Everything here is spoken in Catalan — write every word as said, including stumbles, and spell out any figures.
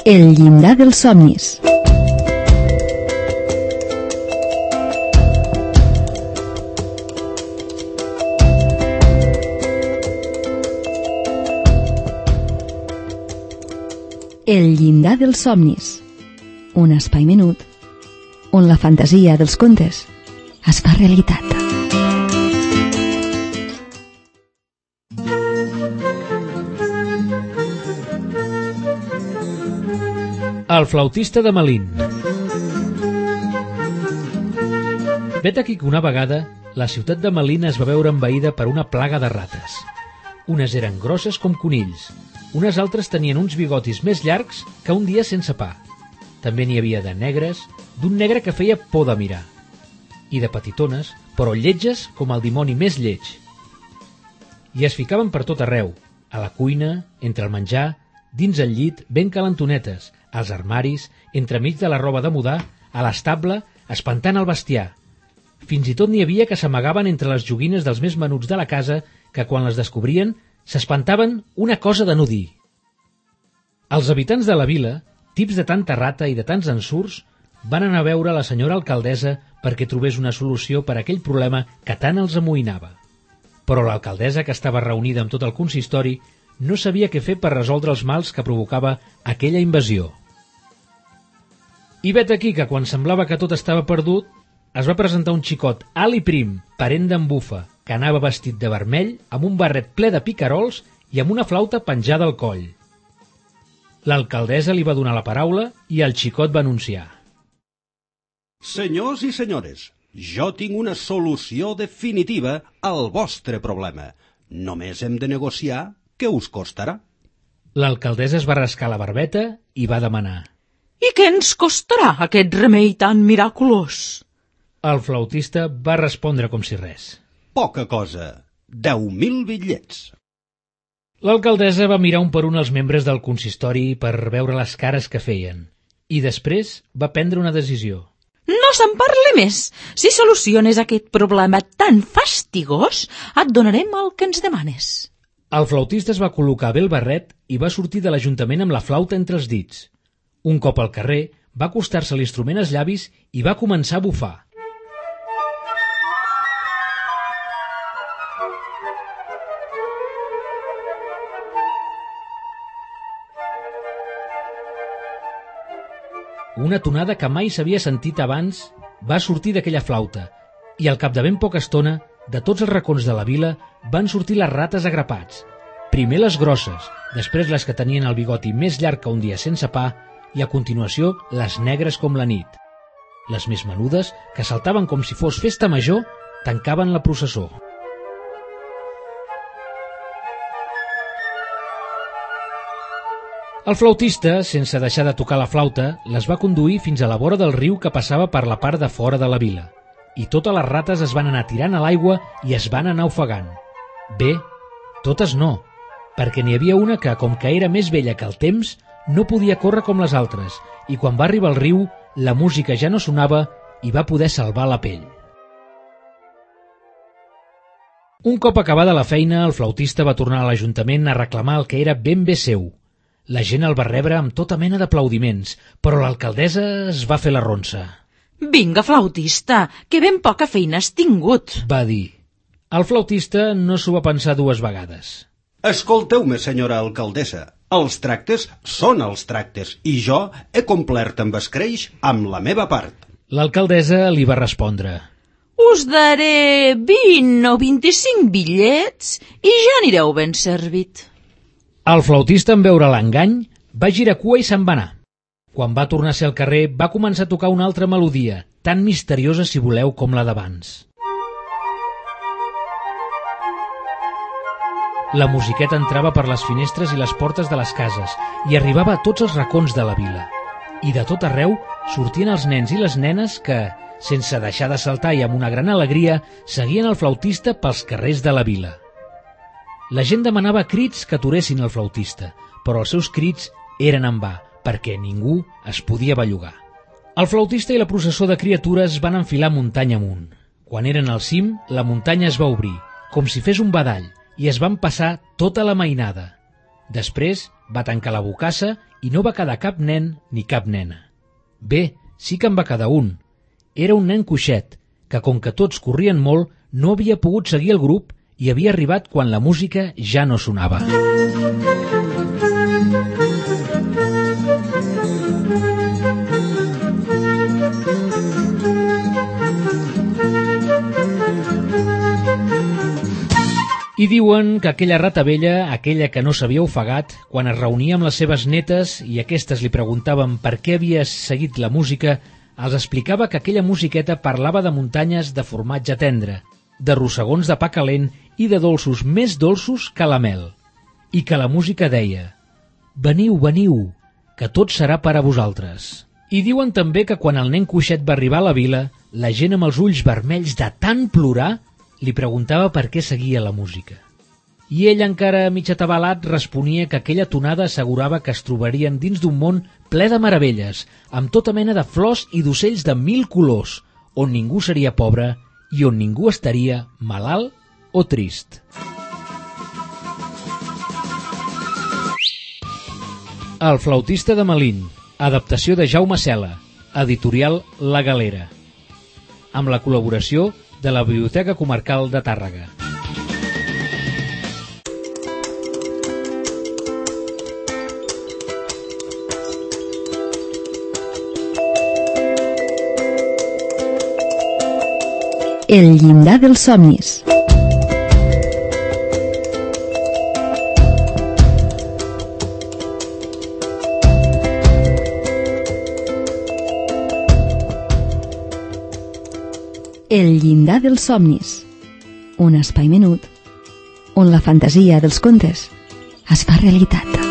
El llindar dels somnis. El llindar dels somnis. Un espai menut on la fantasia dels contes es fa realitat. El flautista de Malín. Vet aquí que una vegada la ciutat de Malín es va veure envaïda per una plaga de rates. Unes eren grosses com conills, unes altres tenien uns bigotis més llargs que un dia sense pa. També n'hi havia de negres, d'un negre que feia por de mirar, i de petitones, però lletges com el dimoni més lleig. I es ficaven per tot arreu, a la cuina, entre el menjar, dins el llit, ben calentonetes, als armaris, entremig de la roba de mudar, a l'estable, espantant el bestiar. Fins i tot n'hi havia que s'amagaven entre les joguines dels més menuts de la casa, que quan les descobrien s'espantaven una cosa de no dir. Els habitants de la vila, tips de tanta rata i de tants ensurts, van anar a veure la senyora alcaldessa perquè trobés una solució per a aquell problema que tant els amoïnava. Però l'alcaldessa, que estava reunida amb tot el consistori, no sabia què fer per resoldre els mals que provocava aquella invasió. I vet aquí que quan semblava que tot estava perdut, es va presentar un xicot alt i prim, parent d'en Bufa, que anava vestit de vermell, amb un barret ple de picarols i amb una flauta penjada al coll. L'alcaldessa li va donar la paraula i el xicot va anunciar: Senyors i senyores, jo tinc una solució definitiva al vostre problema. Només hem de negociar què us costarà. L'alcaldessa es va rascar la barbeta i va demanar: I què ens costarà aquest remei tan miraculós? El flautista va respondre com si res: Poca cosa, deu mil bitllets. L'alcaldessa va mirar un per un els membres del consistori per veure les cares que feien, i després va prendre una decisió. No se'n parli més. Si soluciones aquest problema tan fastigós, et donarem el que ens demanes. El flautista es va col·locar bé el barret i va sortir de l'Ajuntament amb la flauta entre els dits. Un cop al carrer, va acostar-se l'instrument als llavis i va començar a bufar. Una tonada que mai s'havia sentit abans va sortir d'aquella flauta, i al cap de ben poca estona, de tots els racons de la vila, van sortir les rates a grapats. Primer les grosses, després les que tenien el bigoti més llarg que un dia sense pa, i a continuació les negres com la nit. Les més menudes, que saltaven com si fos festa major, tancaven la processó. El flautista, sense deixar de tocar la flauta, les va conduir fins a la vora del riu que passava per la part de fora de la vila, i totes les rates es van anar tirant a l'aigua i es van anar ofegant. Bé, totes no, perquè n'hi havia una que, com que era més vella que el temps, no podia córrer com les altres, i quan va arribar al riu, la música ja no sonava i va poder salvar la pell. Un cop acabada la feina, el flautista va tornar a l'Ajuntament a reclamar el que era ben bé seu. La gent el va rebre amb tota mena d'aplaudiments, però l'alcaldessa es va fer la ronsa. Vinga, flautista, que ben poca feina has tingut, va dir. El flautista no s'ho va pensar dues vegades. Escolteu-me, senyora alcaldessa, els tractes són els tractes i jo he complert amb escreix amb la meva part. L'alcaldessa li va respondre: Us daré vint o vint-i-cinc bitllets i ja anireu ben servit. El flautista, en veure l'engany, va girar cua i se'n va anar. Quan va tornar a ser al carrer, va començar a tocar una altra melodia, tan misteriosa, si voleu, com la d'abans. La musiqueta entrava per les finestres i les portes de les cases i arribava a tots els racons de la vila. I de tot arreu sortien els nens i les nenes que, sense deixar de saltar i amb una gran alegria, seguien el flautista pels carrers de la vila. La gent demanava crits que aturessin el flautista, però els seus crits eren en va, perquè ningú es podia bellugar. El flautista i la processó de criatures van enfilar muntanya amunt. Quan eren al cim, la muntanya es va obrir, com si fes un badall, i es van passar tota la mainada. Després va tancar la bocassa i no va quedar cap nen ni cap nena. Bé, sí que en va quedar un. Era un nen coixet, que com que tots corrien molt, no havia pogut seguir el grup i havia arribat quan la música ja no sonava. I diuen que aquella rata vella, aquella que no s'havia ofegat, quan es reunia amb les seves netes i aquestes li preguntaven per què havia seguit la música, els explicava que aquella musiqueta parlava de muntanyes de formatge tendre, de rossegons de pa calent i de dolços més dolços que la mel. I que la música deia: «Veniu, veniu, que tot serà per a vosaltres». I diuen també que quan el nen coixet va arribar a la vila, la gent amb els ulls vermells de tant plorar li preguntava per què seguia la música. I ell, encara mig atabalat, responia que aquella tonada assegurava que es trobarien dins d'un món ple de meravelles, amb tota mena de flors i d'ocells de mil colors, on ningú seria pobre i on ningú estaria malalt o trist. El flautista de Melín, adaptació de Jaume Sela, editorial La Galera, amb la col·laboració de la Biblioteca Comarcal de Tàrrega. El llindar dels somnis. El llindar dels somnis, un espai menut on la fantasia dels contes es fa realitat.